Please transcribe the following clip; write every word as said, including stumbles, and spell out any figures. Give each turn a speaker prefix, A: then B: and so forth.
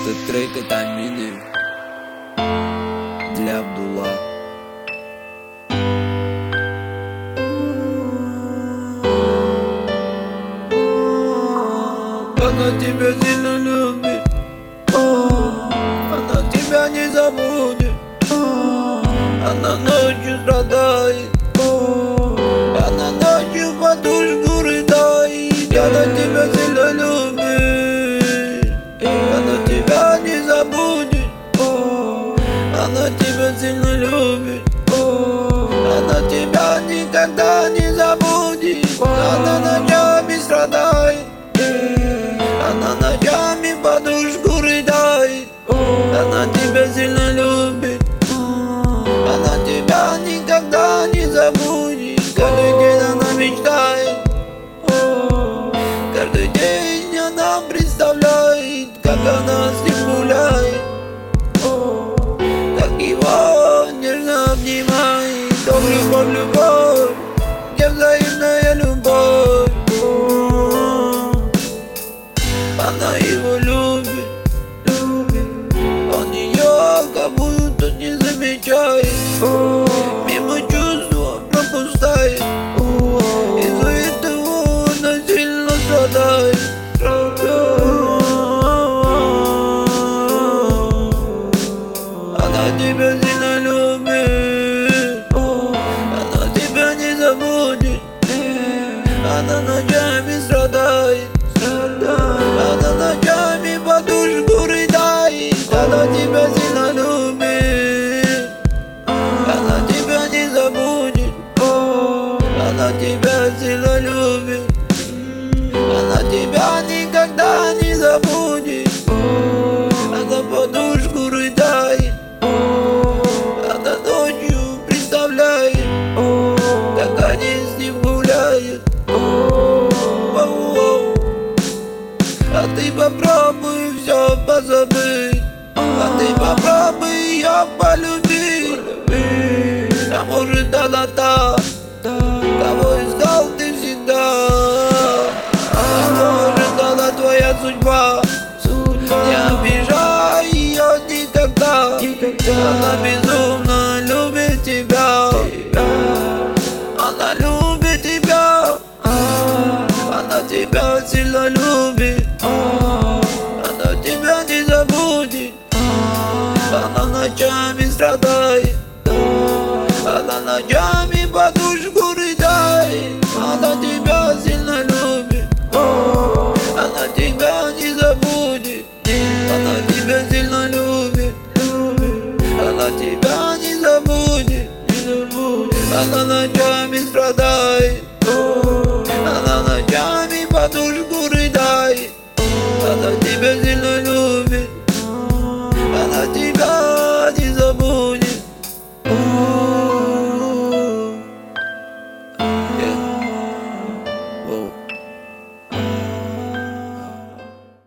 A: Этот трек — это мины для Абдулла.
B: Она тебя сильно любит, она тебя не забудет. Она ночью страдает, она ночью подушку рыдает. Она тебя сильно любит, она тебя не забудет. Она тебя сильно любит, она тебя никогда не забудет. Она ночами страдает, она ночами подушку рыдает. Она тебя сильно любит, она тебя никогда не забудет. Каждый день она мечтает, каждый день она представляет, как она с ним гуляет, как его нежно обнимает. О, любовь, любовь, где взаимная любовь. Она его любит, любит, он ее как будто не замечает. Мимо чувства пропускает, из-за этого она сильно страдает. Она тебя сильно любит, она тебя не забудет. Она ночами страдает, она ночами подушку рыдает. Она тебя сильно любит, она тебя не забудет. Она тебя сильно любит, она тебя никогда не забудет. Она подушку рыдает, она ночью представляет, как они с ним гуляют. А ты попробуй все позабыть, а ты попробуй ее полюбить. А может она та, кого искал ты всегда. А может она твоя судьба, не обижай ее никогда. Она безумно любит тебя, она любит тебя, она тебя сильно любит, она тебя не забудет. Она ночами страдает, она ночами подушку рыдает. Она тебя сильно любит, она тебя не забудет. Она тебя сильно любит, она тебя не забудет. Она ночами страдает,